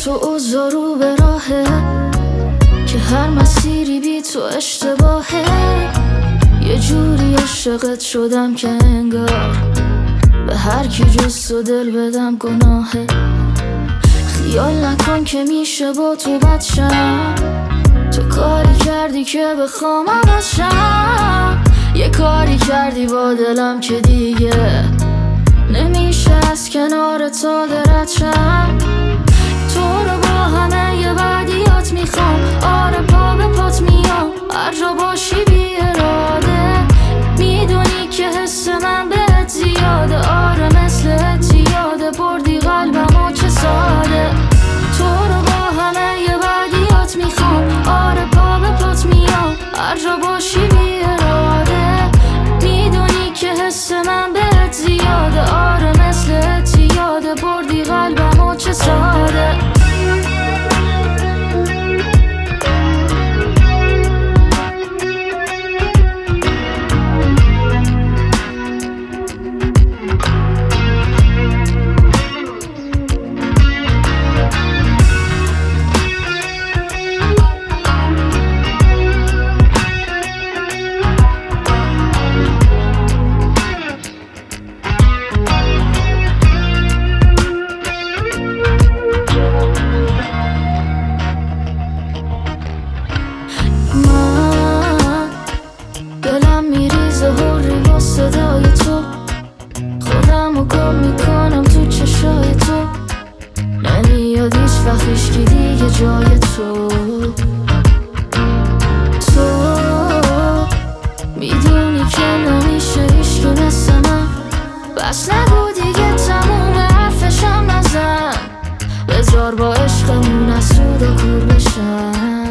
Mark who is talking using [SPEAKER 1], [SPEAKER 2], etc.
[SPEAKER 1] تو اوضاع رو به راهه که هر مسیری بی تو اشتباهه. یه جوری عاشقت شدم که انگار به هر کی جز تو دل بدم گناهه. خیال نکن که میشه با تو بد شم، تو کاری کردی که بخوام عوض شم. یه کاری کردی با دلم که دیگه نمیشه از کنار تو درد شم. تو رو با همه یه بدیات میخوام، آره پا به پات میام هر جا باشی بی اراده. میدونی که حس من بهت زیاده، آره مثل اعتیاده بردی قلبمو چه ساده. تو رو با همه یه بدیات میخوام، آره پا به پات میام هر جا باشی بی اراده. میدونی که حس من بهت زیاده، آره مثل اعتیاده بردی قلبمو چه ساده. دلم میریزه هوری با صدای تو، خودم رو گم میکنم تو چشای تو. نمیاد هیچ وقت هیچکی دیگه جای تو. تو میدونی که نمیشه هیچکی مثل من، بس نگو دیگه تموم حرفشم نزن. بذار با عشقمون از سود و کور بشن.